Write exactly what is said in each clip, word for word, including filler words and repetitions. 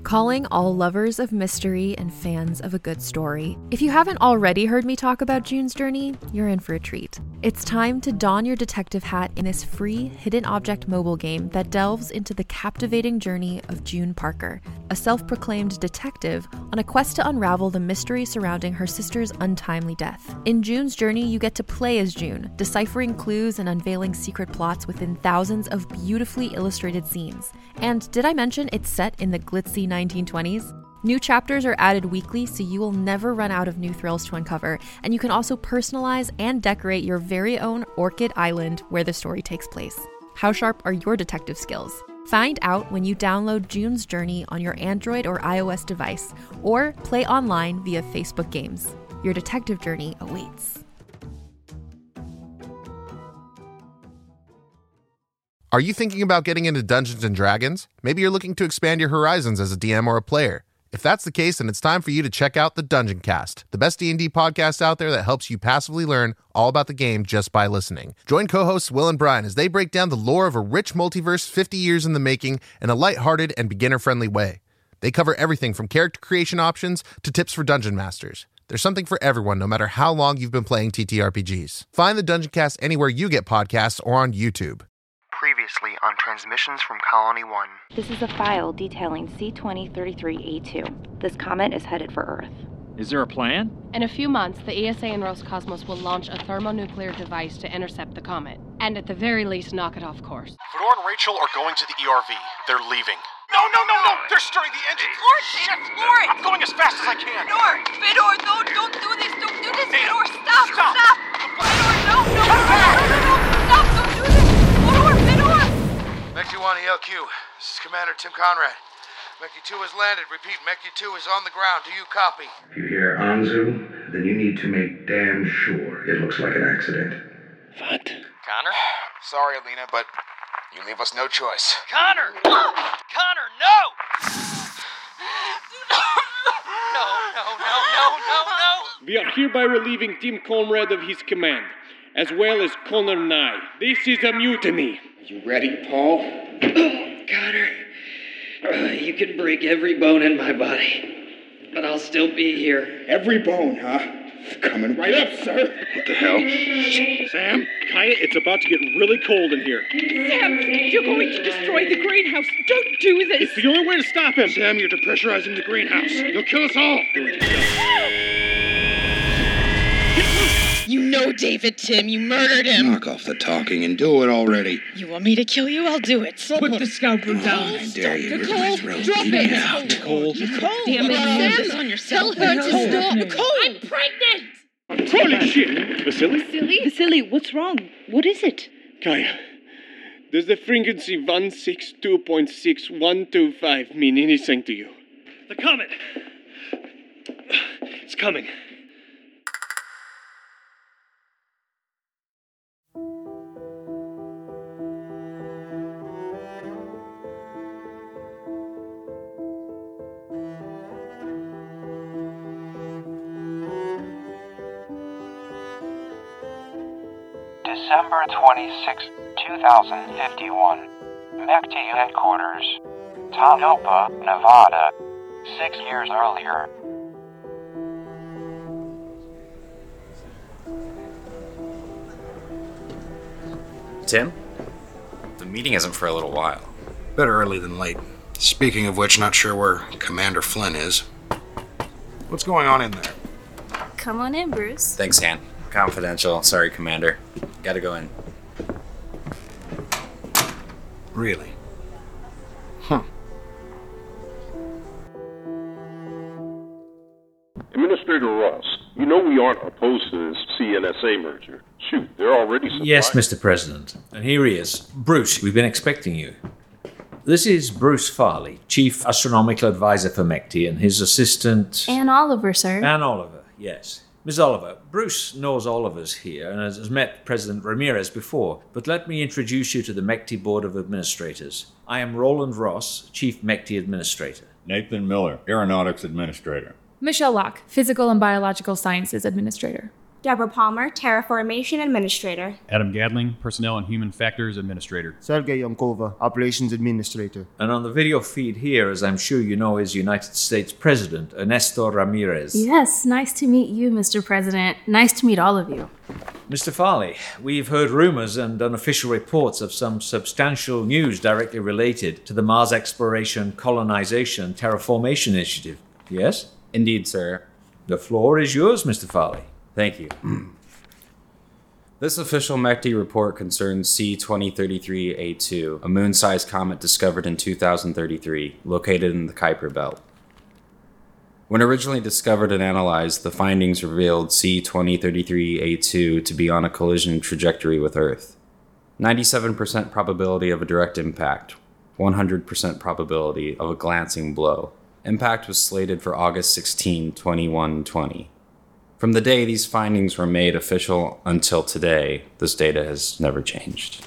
Calling all lovers of mystery and fans of a good story. If you haven't already heard me talk about June's Journey, you're in for a treat. It's time to don your detective hat in this free hidden object mobile game that delves into the captivating journey of June Parker, a self-proclaimed detective on a quest to unravel the mystery surrounding her sister's untimely death. In June's Journey, you get to play as June, deciphering clues and unveiling secret plots within thousands of beautifully illustrated scenes. And did I mention it's set in the glitzy nineteen twenties? New chapters are added weekly, so you will never run out of new thrills to uncover, and you can also personalize and decorate your very own Orchid Island where the story takes place. How sharp are your detective skills? Find out when you download June's Journey on your Android or iOS device, or play online via Facebook Games. Your detective journey awaits. Are you thinking about getting into Dungeons and Dragons? Maybe you're looking to expand your horizons as a D M or a player. If that's the case, then it's time for you to check out the Dungeon Cast, the best D and D podcast out there that helps you passively learn all about the game just by listening. Join co-hosts Will and Brian as they break down the lore of a rich multiverse fifty years in the making in a lighthearted and beginner-friendly way. They cover everything from character creation options to tips for dungeon masters. There's something for everyone, no matter how long you've been playing T T R P Gs. Find the Dungeon Cast anywhere you get podcasts or on YouTube. Previously on Transmissions from Colony one. This is a file detailing C twenty thirty-three A two. This comet is headed for Earth. Is there a plan? In a few months, the E S A and Roscosmos will launch a thermonuclear device to intercept the comet, and at the very least knock it off course. Fedor and Rachel are going to the E R V. They're leaving. No, no, no, no! They're starting the engine! Explore it, Dave! Explore it! I'm going as fast as I can! Fedor! Fedor, no, don't do this! Don't do this! Dave, Fedor, stop! stop. Stop! Fedor, no, no, no, no, no, no! Stop! Don't do this! Fedor, Fedor! Mech one E L Q. This is Commander Tim Conrad. Mech two has landed. Repeat, Mech two is on the ground. Do you copy? If you hear Anzu, then you need to make damn sure it looks like an accident. What? Connor? Sorry, Alina, but you leave us no choice. Connor! Connor, no! No, no, no, no, no, no! We are hereby relieving Tim Conrad of his command, as well as Connor Nye. This is a mutiny. Are you ready, Paul? Connor, uh, you can break every bone in my body, but I'll still be here. Every bone, huh? Coming right up, sir. What the hell? Sam, Kaya, it's about to get really cold in here. Sam, you're going to destroy the greenhouse. Don't do this. It's the only way to stop him. Sam, you're depressurizing the greenhouse. You'll kill us all. Do it yourself. You know David, Tim. You murdered him. Knock off the talking and do it already. You want me to kill you? I'll do it. Put the scalpel down. I dare you. Rip Nicole, my throat. drop Eat it. me out. Nicole. Nicole, Damn it, Sam, Sam. this on yourself. Tell her to Nicole. stop. Nicole. I'm pregnant! Holy shit! Vasily? Vasily? Vasily, what's wrong? What is it? Kaya, does the frequency one six two point six one two five mean anything to you? The comet! It's coming. December twenty-sixth, two thousand fifty-one. Mechty Headquarters. Tonopah, Nevada. Six years earlier. Tim? The meeting isn't for a little while. Better early than late. Speaking of which, not sure where Commander Flynn is. What's going on in there? Come on in, Bruce. Thanks, Han. Confidential. Sorry, Commander. Gotta go in. Really? Huh. Administrator Ross, you know we aren't opposed to this C N S A merger. Shoot, they're already supplying. Yes, Mister President. And here he is. Bruce, we've been expecting you. This is Bruce Farley, Chief Astronomical Advisor for Mechty, and his assistant... Anne Oliver, sir. Anne Oliver, yes. Miss Oliver, Bruce knows all of us here and has met President Ramirez before, but let me introduce you to the Mechty Board of Administrators. I am Roland Ross, Chief Mechty Administrator. Nathan Miller, Aeronautics Administrator. Michelle Locke, Physical and Biological Sciences Administrator. Deborah Palmer, Terraformation Administrator. Adam Gadling, Personnel and Human Factors Administrator. Sergey Yomkova, Operations Administrator. And on the video feed here, as I'm sure you know, is United States President Ernesto Ramirez. Yes, nice to meet you, Mister President. Nice to meet all of you. Mister Farley, we've heard rumors and unofficial reports of some substantial news directly related to the Mars Exploration, Colonization, Terraformation Initiative. Yes? Indeed, sir. The floor is yours, Mister Farley. Thank you. This official M E C T report concerns C twenty thirty-three A two, a moon-sized comet discovered in two thousand thirty-three, located in the Kuiper Belt. When originally discovered and analyzed, the findings revealed C twenty thirty-three A two to be on a collision trajectory with Earth. ninety-seven percent probability of a direct impact, one hundred percent probability of a glancing blow. Impact was slated for August sixteenth, twenty-one twenty. From the day these findings were made official until today, this data has never changed.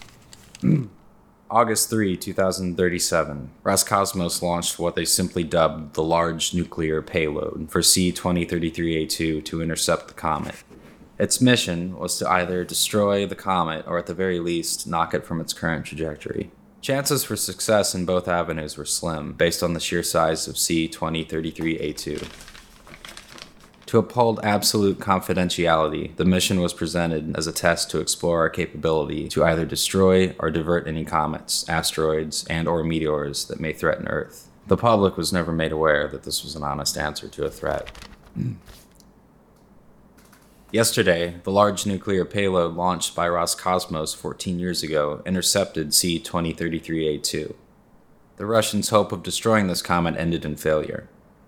August third, twenty thirty-seven, Roscosmos launched what they simply dubbed the Large Nuclear Payload for C twenty thirty-three A two to intercept the comet. Its mission was to either destroy the comet or at the very least knock it from its current trajectory. Chances for success in both avenues were slim, based on the sheer size of C twenty thirty-three A two. To uphold absolute confidentiality, the mission was presented as a test to explore our capability to either destroy or divert any comets, asteroids, and or meteors that may threaten Earth. The public was never made aware that this was an honest answer to a threat. Yesterday, the Large Nuclear Payload launched by Roscosmos fourteen years ago intercepted C twenty thirty-three A two. The Russians' hope of destroying this comet ended in failure.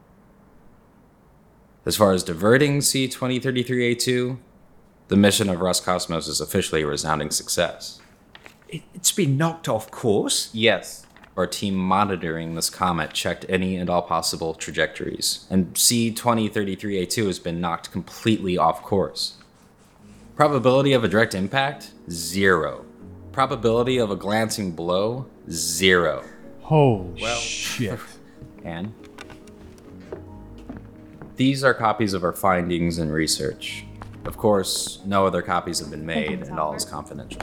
As far as diverting C twenty thirty-three A two, the mission of Roscosmos is officially a resounding success. It's been knocked off course? Yes. Our team monitoring this comet checked any and all possible trajectories, and C twenty thirty-three A two has been knocked completely off course. Probability of a direct impact? Zero. Probability of a glancing blow? Zero. Holy well, shit. And? These are copies of our findings and research. Of course, no other copies have been made, and all is confidential.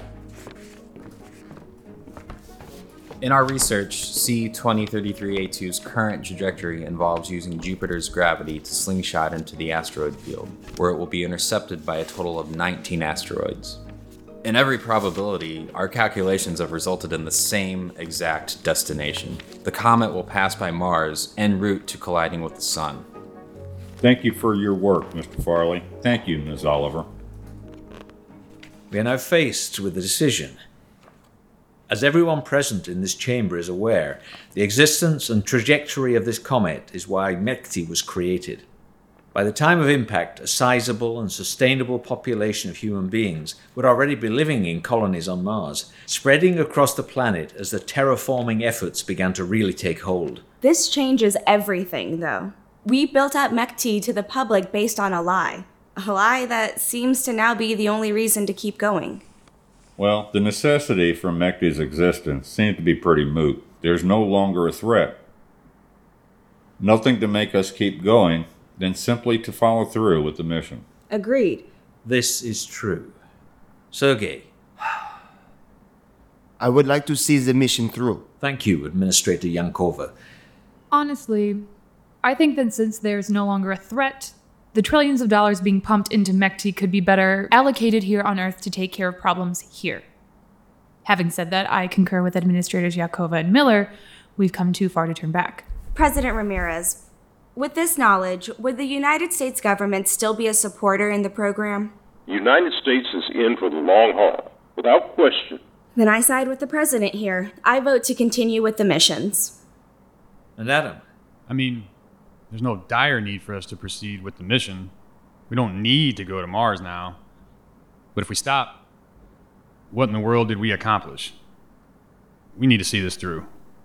In our research, C twenty thirty-three A two's current trajectory involves using Jupiter's gravity to slingshot into the asteroid field, where it will be intercepted by a total of nineteen asteroids. In every probability, our calculations have resulted in the same exact destination. The comet will pass by Mars en route to colliding with the Sun. Thank you for your work, Mister Farley. Thank you, Miz Oliver. We are now faced with a decision. As everyone present in this chamber is aware, the existence and trajectory of this comet is why M E C T was created. By the time of impact, a sizable and sustainable population of human beings would already be living in colonies on Mars, spreading across the planet as the terraforming efforts began to really take hold. This changes everything, though. We built up M E C T to the public based on a lie. A lie that seems to now be the only reason to keep going. Well, the necessity for M E C T's existence seemed to be pretty moot. There's no longer a threat. Nothing to make us keep going than simply to follow through with the mission. Agreed. This is true. Sergey. I would like to see the mission through. Thank you, Administrator Yankova. Honestly, I think that since there's no longer a threat, the trillions of dollars being pumped into M E C T could be better allocated here on Earth to take care of problems here. Having said that, I concur with Administrators Yakova and Miller. We've come too far to turn back. President Ramirez, with this knowledge, would the United States government still be a supporter in the program? The United States is in for the long haul, without question. Then I side with the president here. I vote to continue with the missions. And Adam? I mean, there's no dire need for us to proceed with the mission. We don't need to go to Mars now. But if we stop, what in the world did we accomplish? We need to see this through.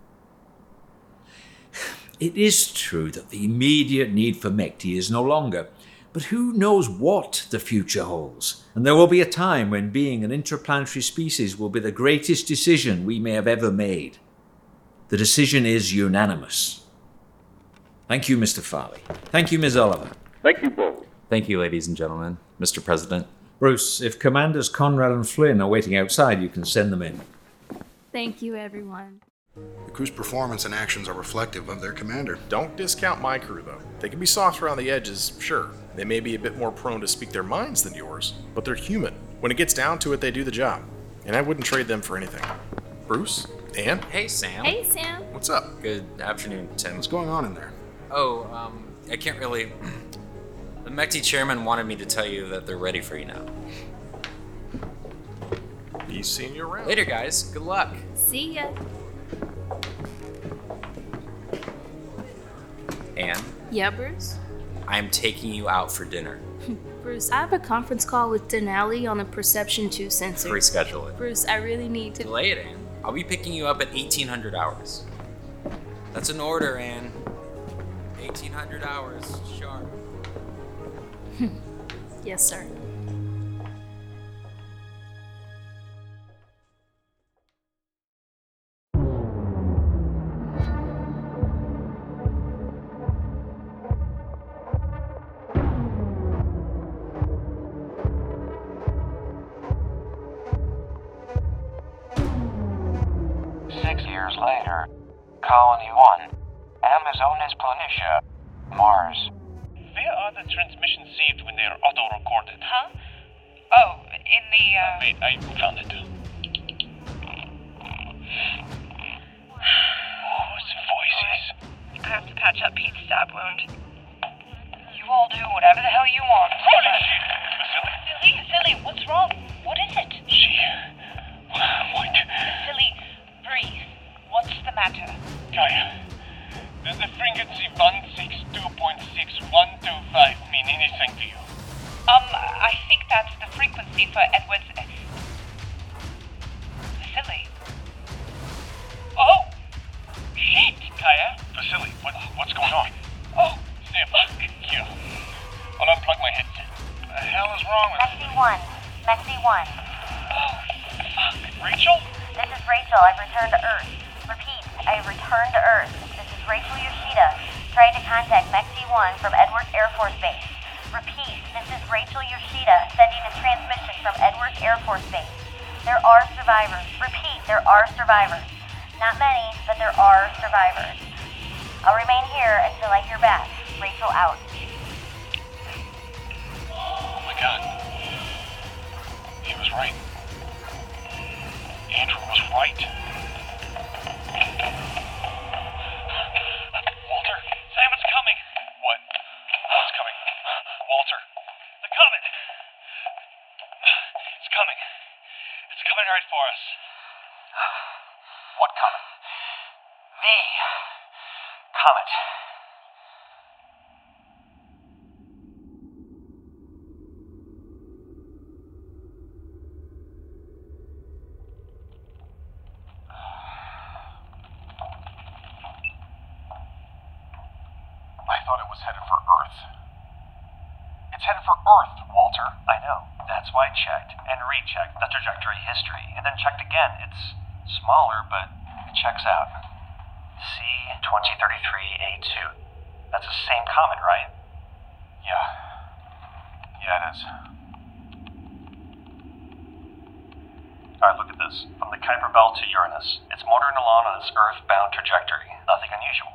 It is true that the immediate need for M E C T is no longer, but who knows what the future holds? And there will be a time when being an interplanetary species will be the greatest decision we may have ever made. The decision is unanimous. Thank you, Mister Farley. Thank you, Miz Oliver. Thank you both. Thank you, ladies and gentlemen. Mister President. Bruce, if Commanders Conrad and Flynn are waiting outside, you can send them in. Thank you, everyone. The crew's performance and actions are reflective of their commander. Don't discount my crew, though. They can be soft around the edges, sure. They may be a bit more prone to speak their minds than yours, but they're human. When it gets down to it, they do the job. And I wouldn't trade them for anything. Bruce? Ann? Hey, Sam. Hey, Sam. What's up? Good afternoon, Tim. What's going on in there? Oh, um, I can't really... The M E C T chairman wanted me to tell you that they're ready for you now. He's seeing you around. Later, guys. Good luck. See ya. Ann? Yeah, Bruce? I'm taking you out for dinner. Bruce, I have a conference call with Denali on the Perception two sensor. Reschedule it. Bruce, I really need to... Delay it, Ann. I'll be picking you up at eighteen hundred hours. That's an order, Ann. eighteen hundred hours, sharp. Yes, sir. Six years later, Colony one, Amazonas Planitia, Mars. Where are the transmissions saved when they're auto-recorded? Huh? Oh, in the, uh... Wait, I found it. Whose voices? I have to patch up Pete's stab wound. You all do whatever the hell you want. Holy shit! Silly. Silly, silly, what's wrong? What is it? She... What? Silly, breathe. What's the matter? Gaia, does the frequency one six two point six one two five mean anything to you? Um, I think that's the frequency for Edward's... Silly. Oh! Shit! Gaia? Vasily, what, what's going on? Oh! Sam, here. I'll unplug my headset. What the hell is wrong with Mexi one. Mexi one. Oh, fuck. Rachel? This is Rachel. I've returned to Earth. Repeat, I have returned to Earth. This is Rachel Yoshida, trying to contact Mexi one from Edwards Air Force Base. Repeat, this is Rachel Yoshida, sending a transmission from Edwards Air Force Base. There are survivors. Repeat, there are survivors. Not many, but there are survivors. I'll remain here until I hear back. Rachel out. Oh my god. He was right. Andrew was right. Walter, Simon's coming. What? What's coming? Walter, the comet. It's coming. It's coming right for us. What comet? The comet. I thought it was headed for Earth. It's headed for Earth, Walter. I know. That's why I checked and rechecked the trajectory history, and then checked again. It's smaller, but it checks out. C twenty thirty-three A two. That's the same comet, right? Yeah. Yeah, it is. Alright, look at this. From the Kuiper Belt to Uranus, it's motoring along on its Earth-bound trajectory. Nothing unusual.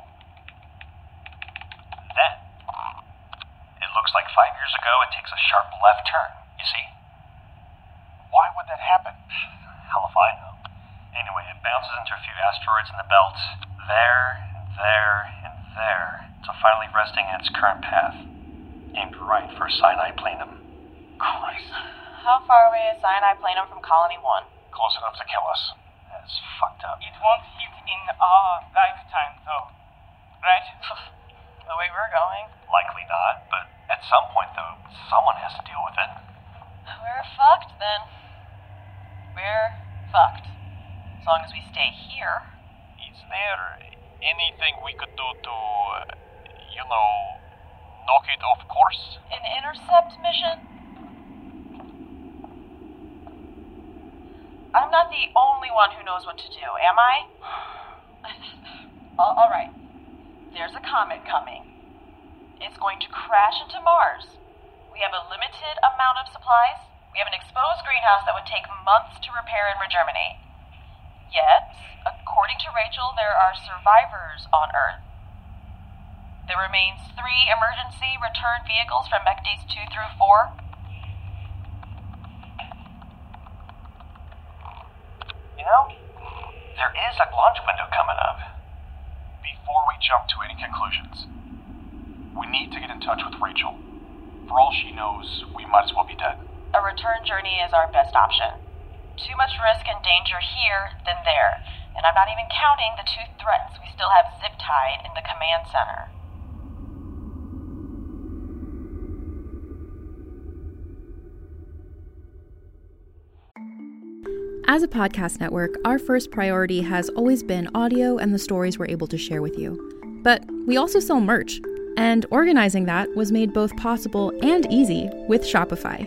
Then, it looks like five years ago it takes a sharp left turn, you see? Why would that happen? Hell if I know. Anyway, it bounces into a few asteroids in the belt, there, there, and there, until finally resting in its current path, aimed right for Sinai Planum. Christ. How far away is Sinai Planum from Colony one? Close enough to kill us. That's fucked up. It won't hit in our lifetime, though. Right? The way we're going. Likely not, but at some point, though, someone has to deal with it. We're fucked, then. We're fucked. As long as we stay here. Is there anything we could do to, uh, you know, knock it off course? An intercept mission? I'm not the only one who knows what to do, am I? All right. There's a comet coming. It's going to crash into Mars. We have a limited amount of supplies. We have an exposed greenhouse that would take months to repair and regerminate. Yet, according to Rachel, there are survivors on Earth. There remains three emergency return vehicles from Mechties two through four. You know, there is a launch window coming up. Before we jump to any conclusions, we need to get in touch with Rachel. For all she knows, we might as well be dead. A return journey is our best option. Too much risk and danger here than there. And I'm not even counting the two threats we still have zip-tied in the command center. As a podcast network, our first priority has always been audio and the stories we're able to share with you. But we also sell merch, and organizing that was made both possible and easy with Shopify.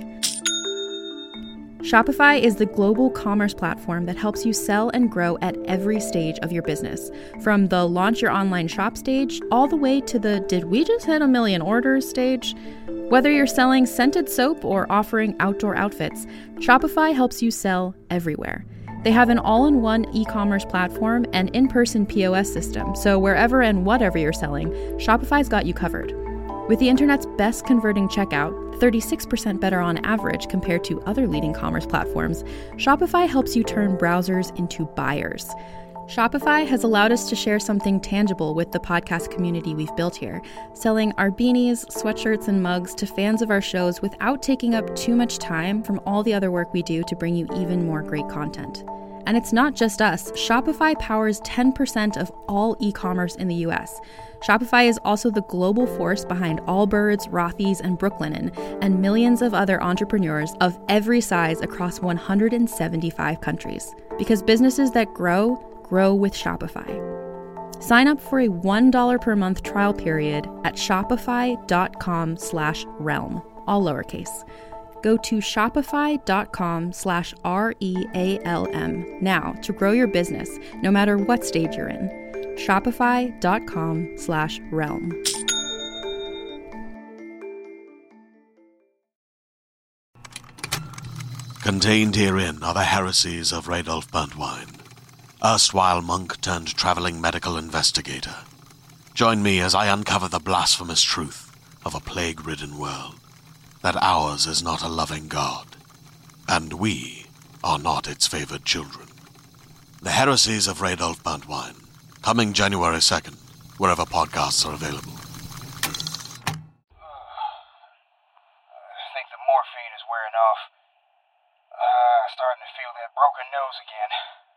Shopify is the global commerce platform that helps you sell and grow at every stage of your business, from the launch your online shop stage all the way to the did we just hit a million orders stage. Whether you're selling scented soap or offering outdoor outfits, Shopify helps you sell everywhere. They have an all-in-one e-commerce platform and in-person P O S system, so wherever and whatever you're selling, Shopify's got you covered. With the internet's best converting checkout, thirty-six percent better on average compared to other leading commerce platforms, Shopify helps you turn browsers into buyers. Shopify has allowed us to share something tangible with the podcast community we've built here, selling our beanies, sweatshirts, and mugs to fans of our shows without taking up too much time from all the other work we do to bring you even more great content. And it's not just us. Shopify powers ten percent of all e-commerce in the U S. Shopify is also the global force behind Allbirds, Rothy's, and Brooklinen, and millions of other entrepreneurs of every size across one hundred seventy-five countries. Because businesses that grow, grow with Shopify. Sign up for a one dollar per month trial period at shopify.com slash realm, all lowercase. Go to shopify.com slash R-E-A-L-M now to grow your business, no matter what stage you're in. Shopify.com slash realm. Contained herein are the heresies of Radolf Burntwine, erstwhile monk turned traveling medical investigator. Join me as I uncover the blasphemous truth of a plague-ridden world, that ours is not a loving God, and we are not its favored children. The Heresies of Radolf Burntwine, coming January second, wherever podcasts are available. I think the morphine is wearing off. Uh, starting to feel that broken nose again.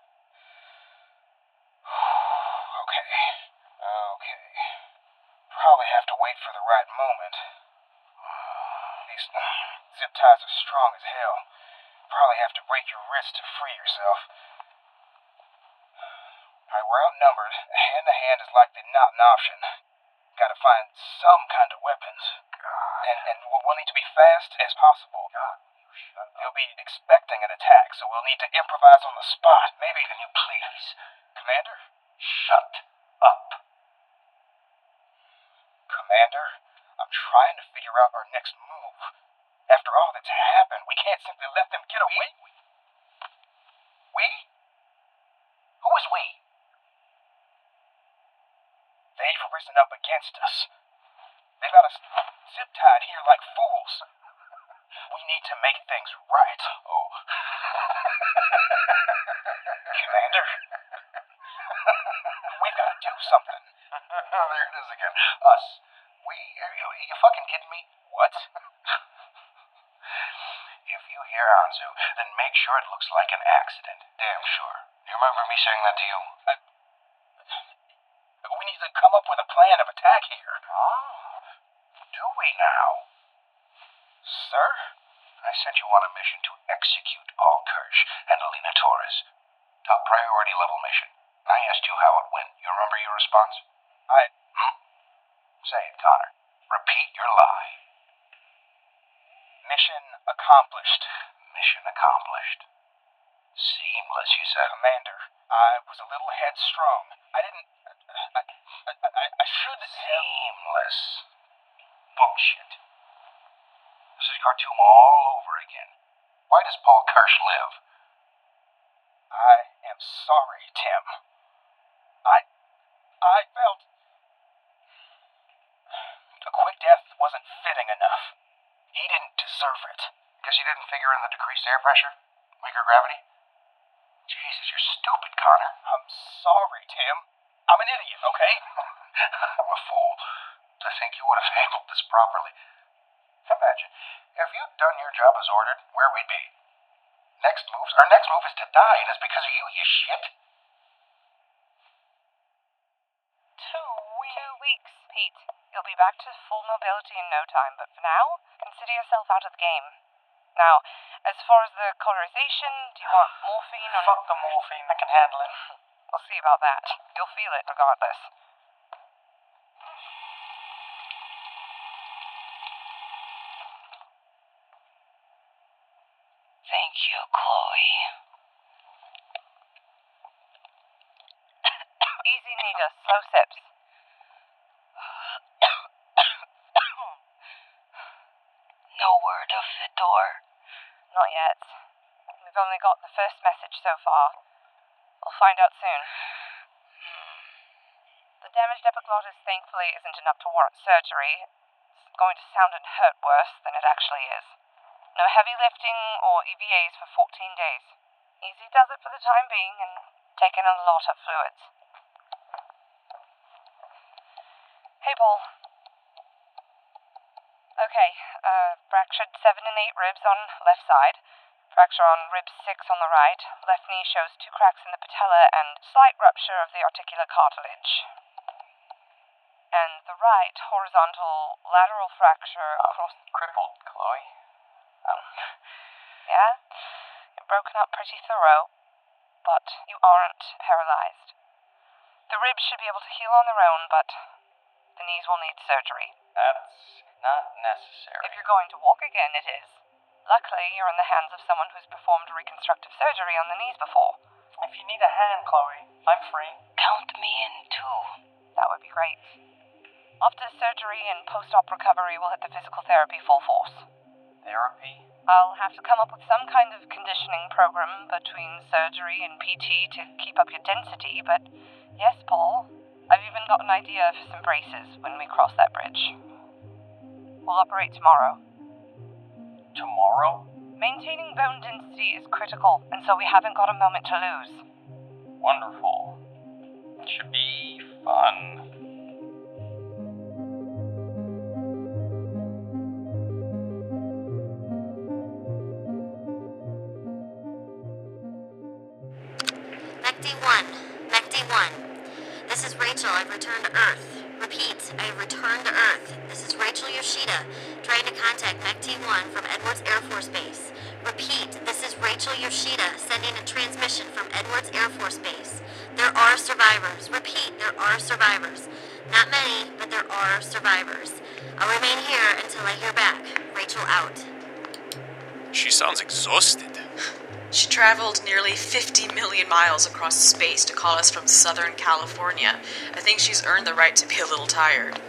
Okay, okay. Probably have to wait for the right moment. These zip ties are strong as hell. Probably have to break your wrist to free yourself. Alright, we're outnumbered. Hand-to-hand is likely not an option. Gotta find some kind of weapons. And, and we'll need to be fast as possible. They'll be expecting an attack, so we'll need to improvise on the spot. Maybe... Can you please? Commander? Shut up. Commander, I'm trying to figure out our next move. After all that's happened, we can't simply let them get away. We? We? Who is we? They've risen up against us. They've got us zip-tied here like fools. We need to make things right. Oh. Commander? We've got to do something. There it is again. Us. We... Are you, are you fucking kidding me? What? If you hear Anzu, then make sure it looks like an accident. Damn sure. You remember me saying that to you? I, we need to come up with a plan of attack here. Ah. Do we now? Sir? I sent you on a mission to execute Paul Kirsch and Alina Torres. Top priority level mission. I asked you how it went. You remember your response? I... Hmm? Say it, Connor. Repeat your lie. Mission accomplished. Mission accomplished. Seamless, you said. Commander, I was a little headstrong. I didn't... I... I, I, I should... Seamless. Bullshit. Khartoum all over again. Why does Paul Kirsch live? I am sorry, Tim. I... I felt... A quick death wasn't fitting enough. He didn't deserve it. Guess you didn't figure in the decreased air pressure? Weaker gravity? Jesus, you're stupid, Connor. I'm sorry, Tim. I'm an idiot, okay? I'm a fool to think you would have handled this properly. Imagine, if you'd done your job as ordered, where we'd be. Next moves, our next move is to die, and it's because of you, you shit. Two weeks. Two weeks, Pete. You'll be back to full mobility in no time, but for now, consider yourself out of the game. Now, as far as the colorization, do you want morphine or... Fuck the morphine, I can handle it. We'll see about that. You'll feel it regardless. Thank you, Chloe. Easy, Nita. Slow sips. No word of Fedor? Not yet. We've only got the first message so far. We'll find out soon. The damaged epiglottis, thankfully, isn't enough to warrant surgery. It's going to sound and hurt worse than it actually is. No heavy lifting or E V As for fourteen days. Easy does it for the time being and taking a lot of fluids. Hey, Paul. Okay, uh, fractured seven and eight ribs on left side. Fracture on rib six on the right. Left knee shows two cracks in the patella and slight rupture of the articular cartilage. And the right horizontal lateral fracture across... Um, crippled, Chloe. Um... Yeah? You're broken up pretty thorough, but you aren't paralyzed. The ribs should be able to heal on their own, but the knees will need surgery. That's not necessary. If you're going to walk again, it is. Luckily, you're in the hands of someone who's performed reconstructive surgery on the knees before. If you need a hand, Chloe, I'm free. Count me in, too. That would be great. After surgery and post-op recovery, we'll hit the physical therapy full force. Therapy? I'll have to come up with some kind of conditioning program between surgery and P T to keep up your density, but yes, Paul, I've even got an idea for some braces when we cross that bridge. We'll operate tomorrow. Tomorrow? Maintaining bone density is critical, and so we haven't got a moment to lose. Wonderful. It should be fun. Mechty one. Mechty one. This is Rachel. I've returned to Earth. Repeat, I've returned to Earth. This is Rachel Yoshida, trying to contact Mechty one from Edwards Air Force Base. Repeat, this is Rachel Yoshida, sending a transmission from Edwards Air Force Base. There are survivors. Repeat, there are survivors. Not many, but there are survivors. I'll remain here until I hear back. Rachel out. She sounds exhausted. She traveled nearly fifty million miles across space to call us from Southern California. I think she's earned the right to be a little tired.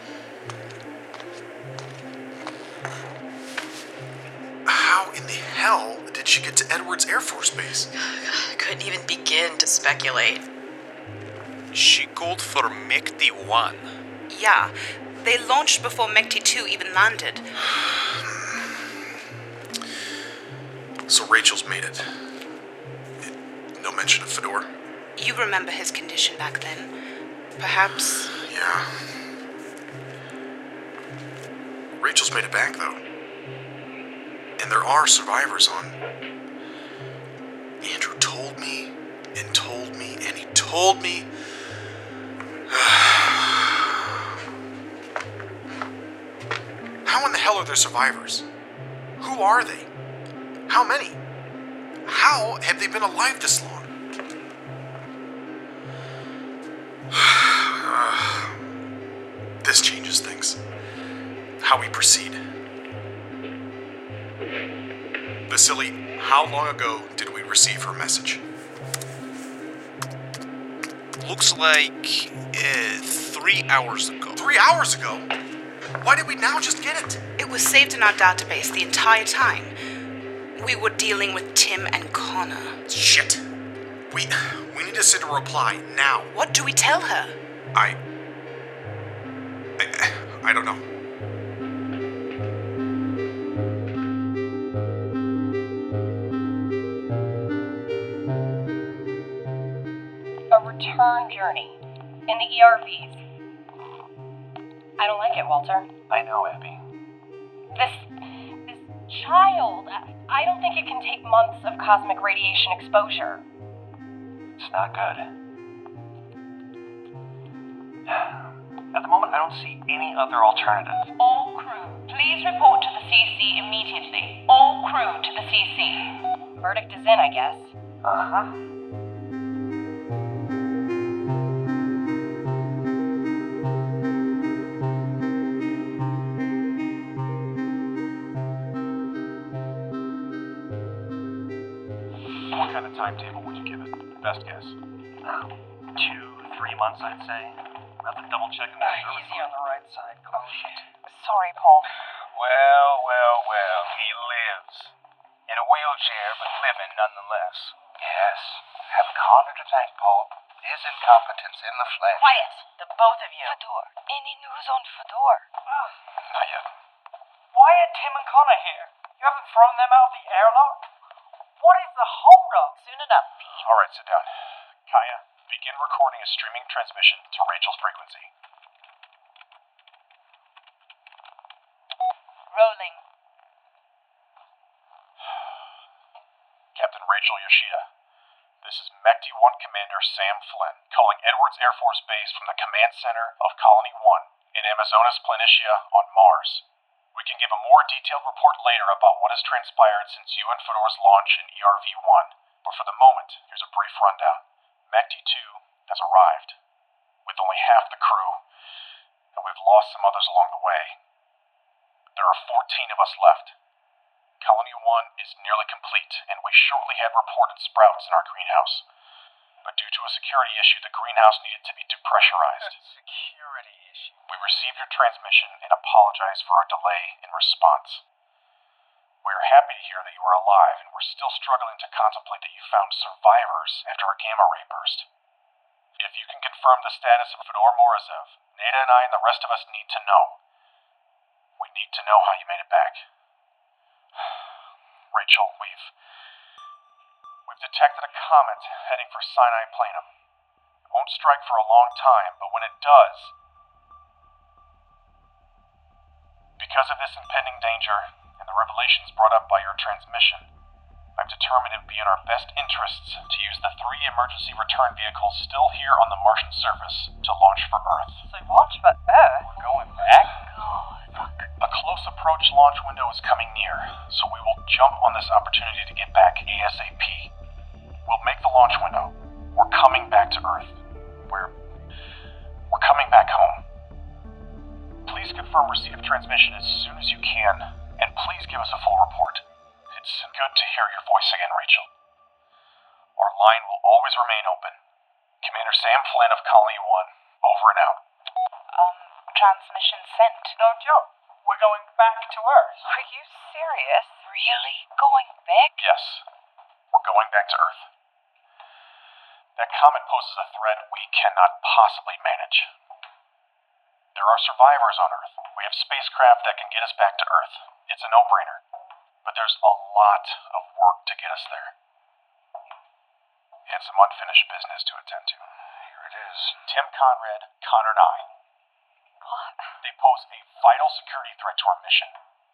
How in the hell did she get to Edwards Air Force Base? I couldn't even begin to speculate. She called for Mechty one. Yeah, they launched before Mechty two even landed. So Rachel's made it. No mention of Fedor. You remember his condition back then. Perhaps... Yeah. Rachel's made it back, though. And there are survivors on... Andrew told me, and told me, and he told me... How in the hell are there survivors? Who are they? How many? How have they been alive this long? This changes things. How we proceed. Vasily, how long ago did we receive her message? Looks like uh, three hours ago. Three hours ago? Why did we now just get it? It was saved in our database the entire time. We were dealing with Tim and Connor. Shit. We we need to send a reply now. What do we tell her? I I, I don't know. A return journey in the E R Vs. I don't like it, Walter. I know, Abby. This this child, I don't think it can take months of cosmic radiation exposure. It's not good. At the moment, I don't see any other alternative. All crew, please report to the C C immediately. All crew to the C C. Verdict is in, I guess. Uh-huh. What kind of timetable would you give it? Best guess. Two, three months, I'd say. Nothing double checking that. Uh, easy on the right side. Oh, shit. Sorry, Paul. Well, well, well, he lives. In a wheelchair, but living nonetheless. Yes. Have Connor to thank, Paul. His incompetence in the flesh. Quiet, the both of you. Fedor. Any news on Fedor? Not yet. Why are Tim and Connor here? You haven't thrown them out of the airlock? What is the holdup? Soon enough, Pete. All right, sit down. Kaya, begin recording a streaming transmission to Rachel's frequency. Rolling. Captain Rachel Yoshida. This is MECTI one Commander Sam Flynn, calling Edwards Air Force Base from the Command Center of Colony one in Amazonas Planitia on Mars. We can give a more detailed report later about what has transpired since you and Fedor's launch in E R V one, but for the moment, here's a brief rundown. MECTI two has arrived, with only half the crew, and we've lost some others along the way. There are fourteen of us left. Colony one is nearly complete, and we shortly had reported sprouts in our greenhouse. But due to a security issue, the greenhouse needed to be depressurized. Security issue. We received your transmission and apologize for our delay in response. We are happy to hear that you are alive, and we're still struggling to contemplate that you found survivors after a gamma ray burst. If you can confirm the status of Fedor Morozev, Neda and I and the rest of us need to know. We need to know how you made it back. Rachel, we've... We've detected a comet heading for Sinai Planum. It won't strike for a long time, but when it does... Because of this impending danger, and the revelations brought up by your transmission, I'm determined it would be in our best interests to use the three emergency return vehicles still here on the Martian surface to launch for Earth. So launch for Earth? We're going back? A close approach launch window is coming near, so we will jump on this opportunity to get back ASAP. We'll make the launch window. We're coming back to Earth. We're... We're coming back home. Please confirm receipt of transmission as soon as you can, and please give us a full report. It's good to hear your voice again, Rachel. Our line will always remain open. Commander Sam Flynn of Colony one, over and out. Um, transmission sent. No joke. We're going back to Earth. Are you serious? Really? Going back? Yes. We're going back to Earth. That comet poses a threat we cannot possibly manage. There are survivors on Earth. We have spacecraft that can get us back to Earth. It's a no-brainer. But there's a lot of work to get us there. And some unfinished business to attend to. Here it is. Tim Conrad, Connor and I. What? They pose a vital security threat to our mission.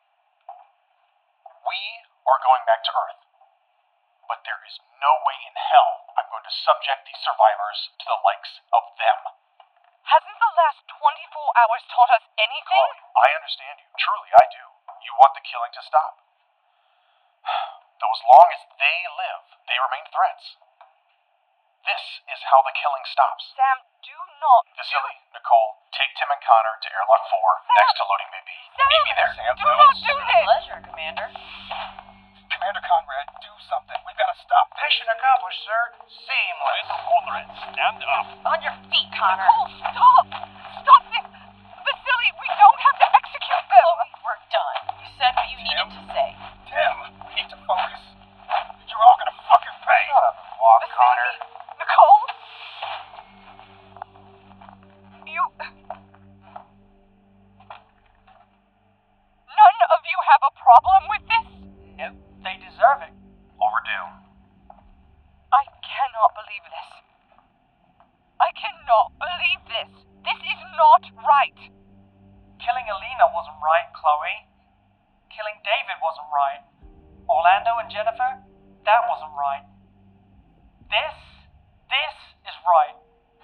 We are going back to Earth. But there is no way in hell I'm going to subject these survivors to the likes of them. Hasn't the last twenty-four hours taught us anything? I understand you. Truly, I do. You want the killing to stop. Though as long as they live, they remain threats. This is how the killing stops. Sam, do not... Vasily, Nicole, take Tim and Connor to airlock four, Sam! next to loading bay B. Sam! Meet me there. Sam, Do not do this! Pleasure, Commander. Commander Conrad, do something. We've got to stop this. Mission accomplished, sir. Seamless. Conrad, stand up. On your feet, Connor. Nicole, stop! Stop this! Vasily, we don't have to execute not right. Killing Alina wasn't right, Chloe. Killing David wasn't right. Orlando and Jennifer, that wasn't right. This, this is right.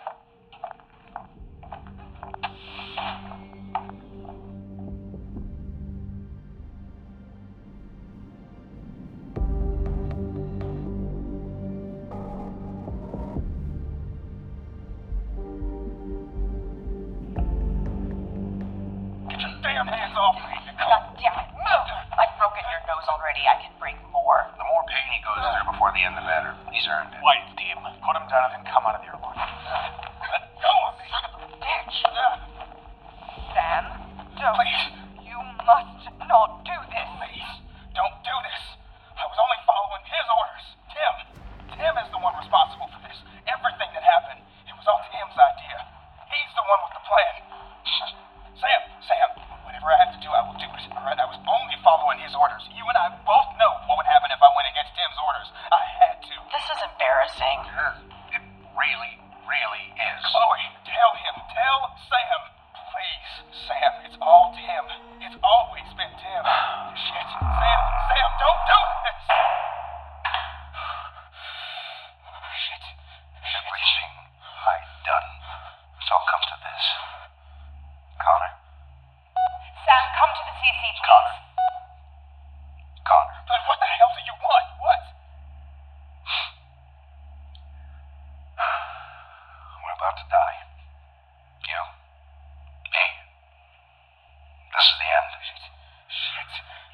Get your damn hands off me! God damn it, move! I've broken your nose already. I can break more. The more pain he goes through before the end, the better. He's earned it. White team, put him down and then come out of the airlock. Let go of me! Son of a bitch! Sam, don't. Please. You must not do this. Please, don't do this. I was only following his orders. Tim. Tim is the one responsible for this. Everything that happened, it was all Tim's idea. He's the one with the plan. Sam, Sam, whatever I have to do, I will do it. All right, I was only following his orders. You and I both know what would happen if I went against Tim's orders. I had to. This is embarrassing. It really, really is. Chloe, tell him. Tell Sam. Please, Sam, it's all Tim. It's always been Tim. Shit. Sam, Sam, don't do this. Shit. Everything I've done, it's all come to this. Connor? Sam, come to the C C, please. Connor? Connor? But what the hell do you want? What? We're about to die. You. Me. This is the end. Shit. Shit.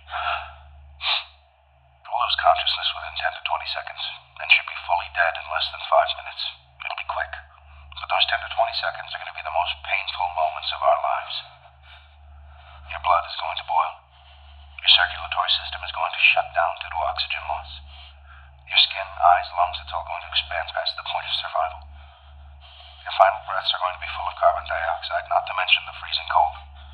We'll lose consciousness within ten to twenty seconds, and should be fully dead in less than five minutes. It'll be quick. But those ten to twenty seconds are going to be the most painful moments of our lives. Your blood is going to boil. Your circulatory system is going to shut down due to oxygen loss. Your skin, eyes, lungs, it's all going to expand past the point of survival. Your final breaths are going to be full of carbon dioxide, not to mention the freezing cold.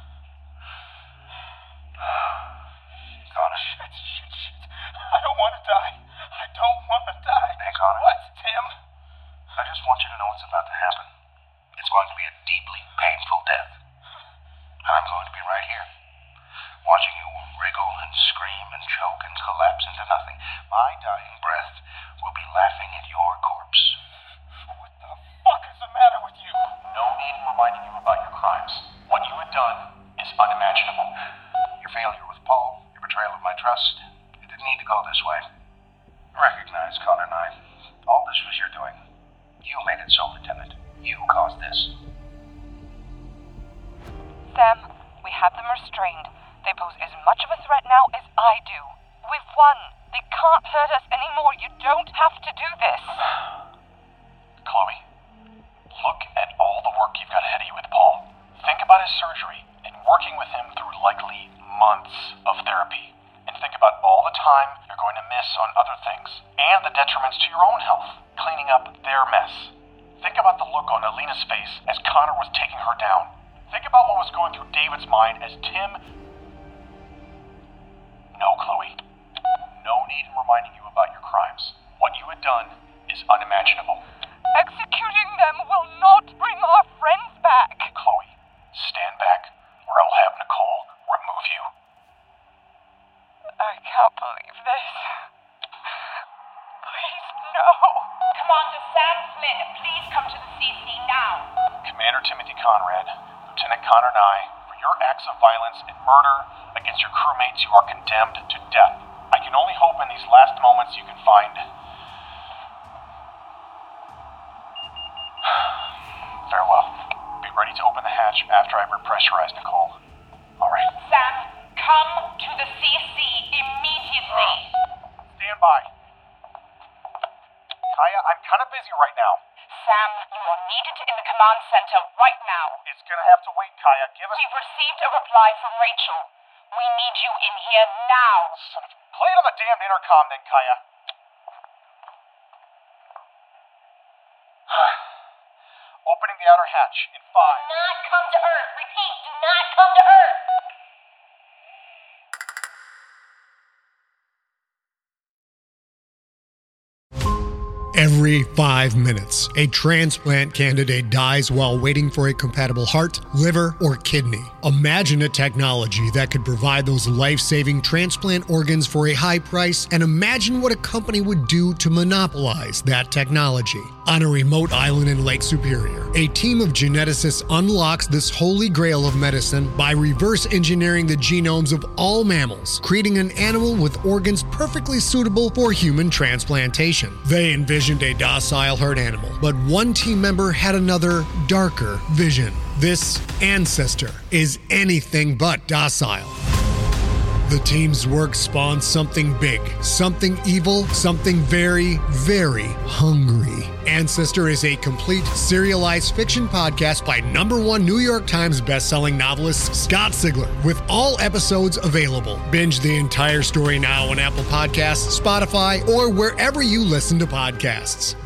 Connor. Shit, shit, shit. I don't want to die. I don't want to die. Hey, Connor. What, Tim? I just want you to know what's about to happen. It's going to be a deeply painful death. And I'm going to be right here, watching you wriggle and scream and choke and collapse into nothing. My dying breath will be laughing at your corpse. What the fuck is the matter with you? No need in reminding you about your crimes. What you had done is unimaginable. Your failure with Paul, your betrayal of my trust, it didn't need to go this way. Recognize, Connor and I, all this was your doing. You made it so, Lieutenant. You caused this. Sam, we have them restrained. They pose as much of a threat now as I do. We've won. They can't hurt us anymore. You don't have to do this. Chloe, look at all the work you've got ahead of you with Paul. Think about his surgery and working with him through likely months of therapy. And think about all the time you're going to miss on other things and the detriments to your own health, cleaning up their mess. Think about the look on Alina's face as Connor was taking her down. Think about what was going through David's mind as Tim... No, Chloe. No need in reminding you about your crimes. What you had done is unimaginable. Executing them will not bring our friends back. Chloe, stand back, or I'll have Nicole remove you. I can't believe this. Please, no. Commander Sam Flynn, please come to the C C now. Commander Timothy Conrad, Lieutenant Connor Nye, for your acts of violence and murder against your crewmates, you are condemned to death. I can only hope in these last moments you can find... Farewell. Be ready to open the hatch after I repressurize Nicole. All right. Sam, come to the C C immediately. Stand by. Kaya, I'm kind of busy right now. Sam, you are needed in the command center right now. It's gonna have to wait, Kaya. Give us... We've received a reply from Rachel. We need you in here now. Son of... Play it on the damned intercom then, Kaya. Opening the outer hatch in five. Do not come to Earth. Repeat, do not come to Earth. Every Every five minutes, a transplant candidate dies while waiting for a compatible heart, liver, or kidney. Imagine a technology that could provide those life-saving transplant organs for a high price, and imagine what a company would do to monopolize that technology. On a remote island in Lake Superior, a team of geneticists unlocks this holy grail of medicine by reverse engineering the genomes of all mammals, creating an animal with organs perfectly suitable for human transplantation. They envisioned a docile herd animal, but one team member had another, darker vision. This ancestor is anything but docile. The team's work spawned something big, something evil, something very, very hungry. Ancestor is a complete serialized fiction podcast by number one New York Times bestselling novelist Scott Sigler, with all episodes available. Binge the entire story now on Apple Podcasts, Spotify, or wherever you listen to podcasts.